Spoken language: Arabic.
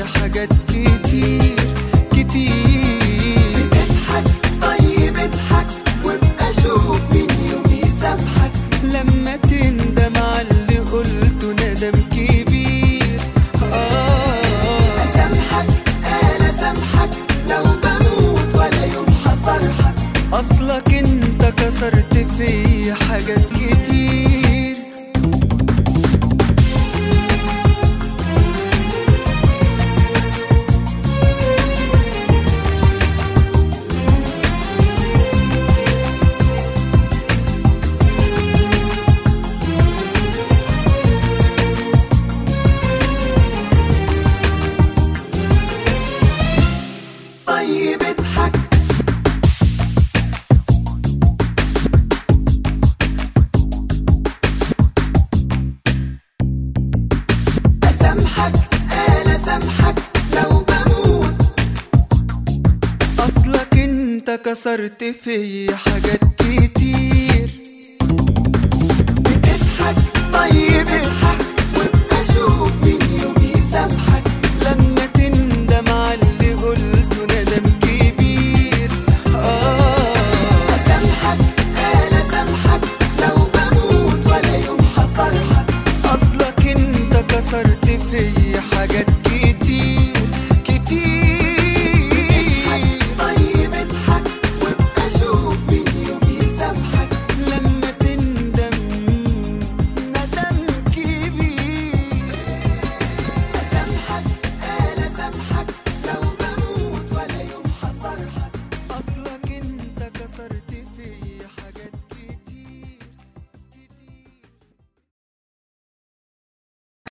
حاجات كتير كتير. بتضحك طيب اضحك وابقى شوف مين يوم يسامحك. لما تندم على اللي قلته ندم كبير. أسامحك قال أسامحك لو بموت ولا يوم هصرحك. أصلك انت كسرت في حاجات كتير. طيب اضحك أسامحك قال أسامحك لو بموت. أصلك انت كسرت في حاجات كتير